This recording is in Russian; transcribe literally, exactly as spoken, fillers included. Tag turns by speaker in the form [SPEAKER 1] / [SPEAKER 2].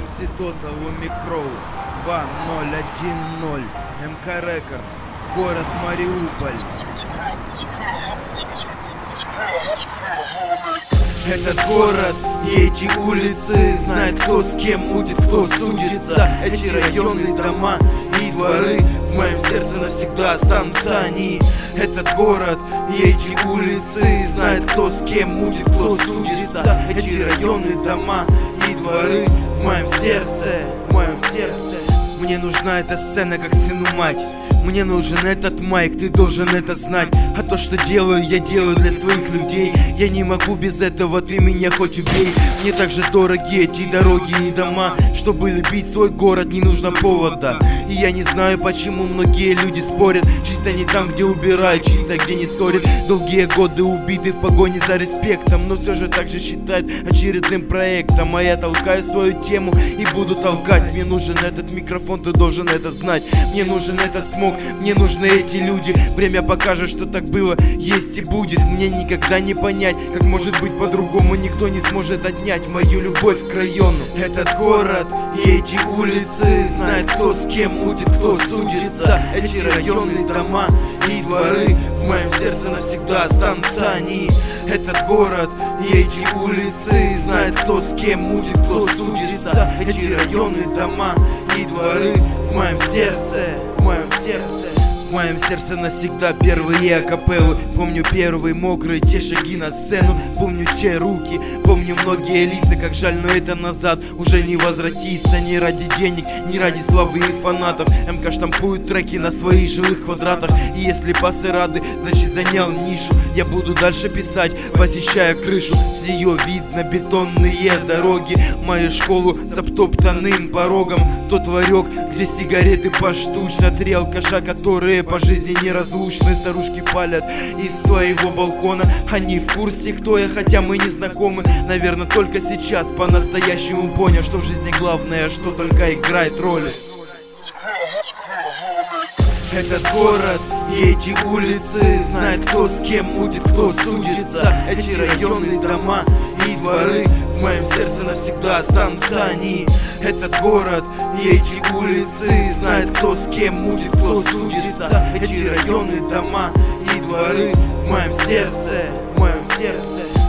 [SPEAKER 1] эм си Total, Умикроу, два ноль один ноль, эм ка Records, город Мариуполь. Этот город и эти улицы знает, кто с кем будет, кто судится. Эти районы, дома и дворы в моем сердце навсегда останутся они. Этот город и эти улицы знает, кто с кем будет, кто судится. Эти районы, дома и дворы в моем сердце, в моем сердце. Мне нужна эта сцена, как сыну мать. Мне нужен этот майк, ты должен это знать. А то, что делаю, я делаю для своих людей. Я не могу без этого, ты меня хоть убей. Мне так же дороги эти дороги и дома. Чтобы любить свой город, не нужно повода. И я не знаю, почему многие люди спорят. Чисто не там, где убирают, чисто где не ссорят. Долгие годы убиты в погоне за респектом, но все же так же считают очередным проектом. А я толкаю свою тему и буду толкать. Мне нужен этот микрофон, ты должен это знать. Мне нужен этот смог, мне нужны эти люди. Время покажет, что так было, есть и будет. Мне никогда не понять, как может быть по-другому. Никто не сможет отнять мою любовь к району. Этот город и эти улицы знает, кто с кем будет, кто судится. Эти районы, дома и дворы в моем сердце навсегда останутся они. Этот город и эти улицы знает, кто с кем будет, кто судится. Эти районы, дома и дворы в моем сердце, в моем сердце. В моем сердце навсегда первые акапеллы. Помню первые мокрые те шаги на сцену. Помню те руки, помню многие лица. Как жаль, но это назад уже не возвратится. Ни ради денег, ни ради славы и фанатов. МК штампует треки на своих жилых квадратах. И если пасы рады, значит занял нишу. Я буду дальше писать, посещая крышу. С нее видно бетонные дороги. Мою школу с обтоптанным порогом. Тот ларек, где сигареты поштучно. Три алкаша, которые по жизни неразлучны. Старушки палят из своего балкона. Они в курсе, кто я, хотя мы не знакомы. Наверное, только сейчас по-настоящему понял, что в жизни главное, что только играет роли. Этот город и эти улицы знает, кто с кем будет, кто судится. Эти районы, дома и дворы в моем сердце навсегда останутся они. Этот город и эти улицы знает, кто с кем будет, кто судится. Эти районы, дома и дворы в моем сердце, в моем сердце.